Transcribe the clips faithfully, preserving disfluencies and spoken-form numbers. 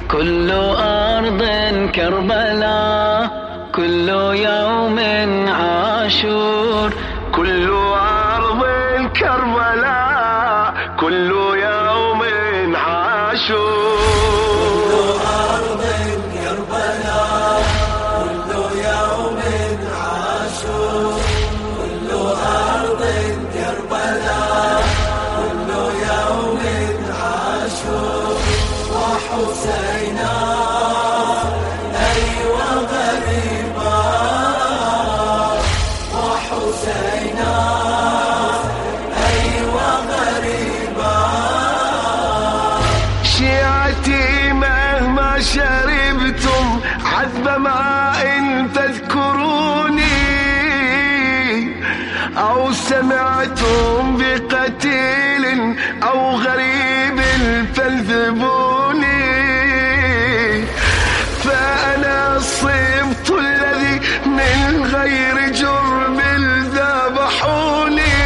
كل أرض كربلاء، كل يوم عاشور. كل أرض كربلاء، كل يوم عاشور. وحسينا أيوة غريبا، وحسينا أيوة غريبا. شيعتي مهما شربتم عذب ماء تذكروني، أو سمعتم بقتيل أو غريب فاكذبوني. فأنا الصبت الذي من غير جرم ذبحوني،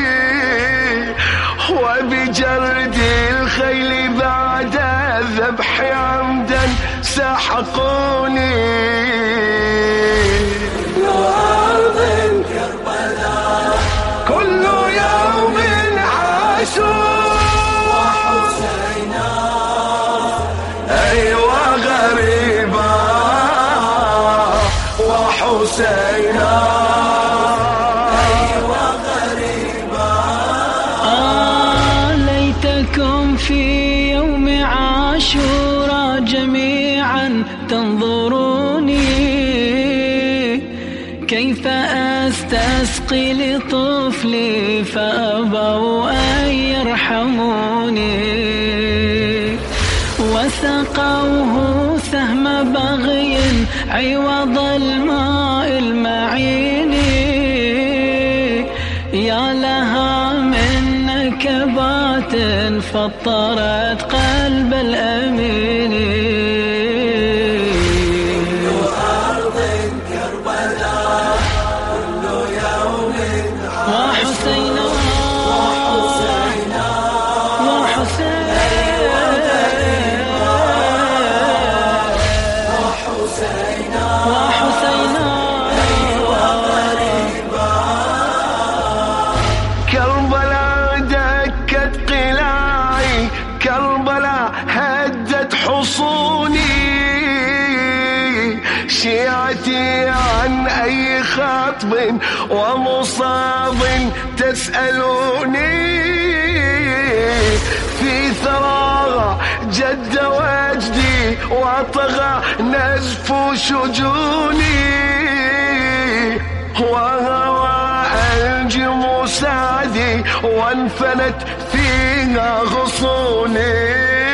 وبجرد الخيل بعد الذبح عمدا سحقوني. كل يوم عاشور، أيوة غريبة وحسينا أيوة غريبة. آه ليتكم في يوم عاشوراء جميعا تنظروني، كيف أستسقي لطفلي فأبوا أن يرحموني، وسقوه سهم بغي عوض الماء المعين. يا لها من نكبات فطرت قلب الأمين. كربلاء هدت حصوني، شيعتي عن أي خطب ومصاب تسألوني. في ثراها جد وجدي وطغى نزف شجوني، وهوى أنجم سعدي وانفنت فيها غصوني.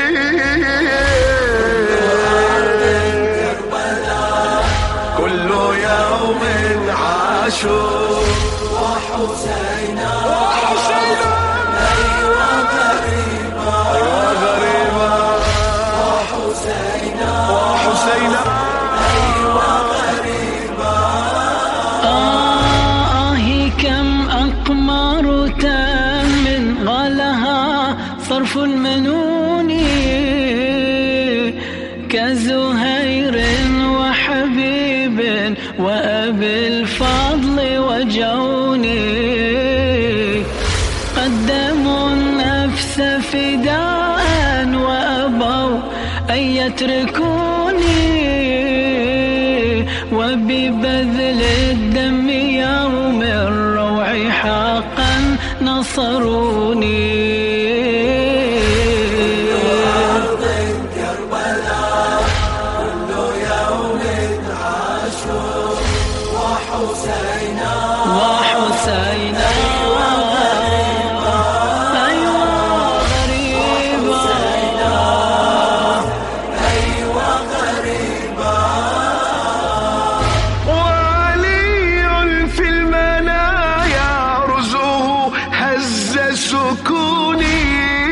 كل يوم عاشور، وحسينا وحسينا أيوة غريبا، أيوة غريبا وحسينا وحسينا أيوة غريبا. آه كم أقمار تام غلها صرف المنون، كزهير وحبيب وأبي الفضل وجوني. قدموا النفس فداء وأبوا أن يتركوني، وببذل الدم يوم الروع حقا نصروني. وحسينا أيوة غريبة، أيوة غريبة. وعلي في المنايا رزقه هز سكوني،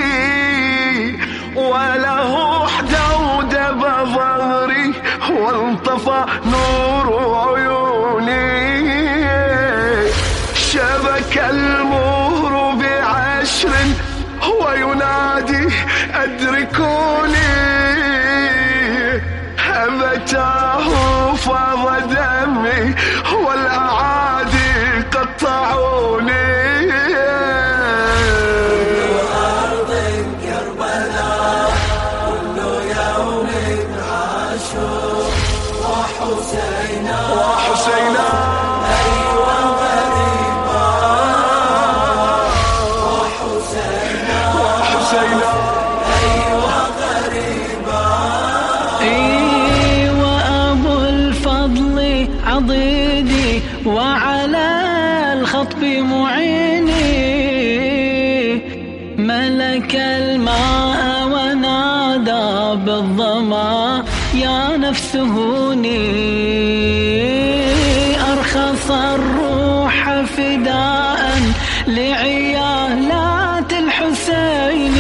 وله حدودب ظهري وانطفى نور عيوني. شبك المهر بعشر وينادي أدركوني، أتاه فاض دمي والأعادي قطعوني. أرض كربلاء كل يوم عاشور وحسينا وحسينا أيوة غريبة وحسينا وحسينا أيوة غريبة. إي وأبو الفضل عضيدي وعلى الخطب معيني، ملك الماء ونادى بالظما يا نفس هوني، أرخص الروح فداء لعيالات الحسين،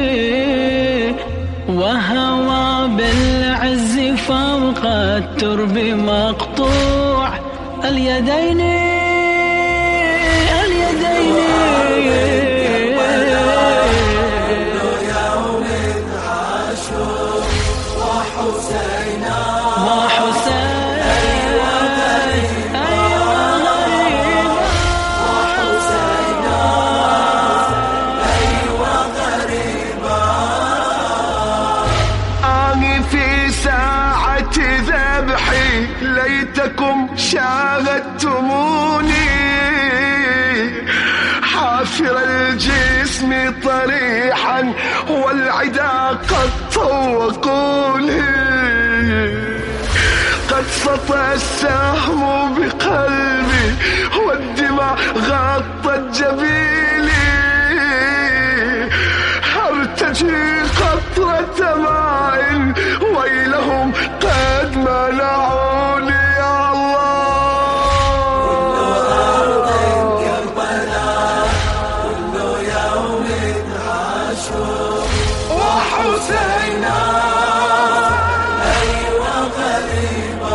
وهوى بالعز فوق الترب مقطوع اليدين اليدين. يوم عاشور وحسينا وحسين أيوة غريبة وحسينا أيوة غريبة. أني في ساعة ذبحي ليتكم شاهدتموني، حافر الجسم طريحا والعدا قد طوقوني، قد سطى السهم بقلبي والدماء غطت جبيني، ارتجي قطرة ماء ويلهم قد منعوني. يا الله أرض كربلاء كل يوم عاشور وحسينا أيوة غريبة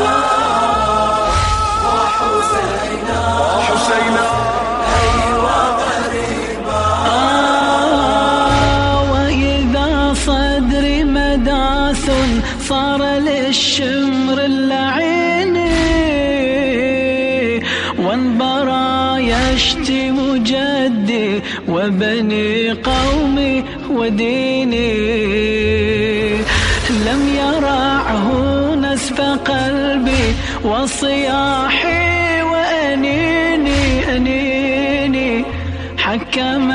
وحسينا حسينا أيوة غريبة. آه وإذا صدري مداس صار للشمر اللعيني، وانبرى يشتم جدي وبني قومي وديني، لم يرعه نسف قلبي وصياحي وأنيني أنيني، حكم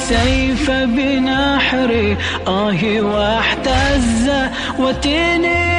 السيف بنحري آهي واحتز وتيني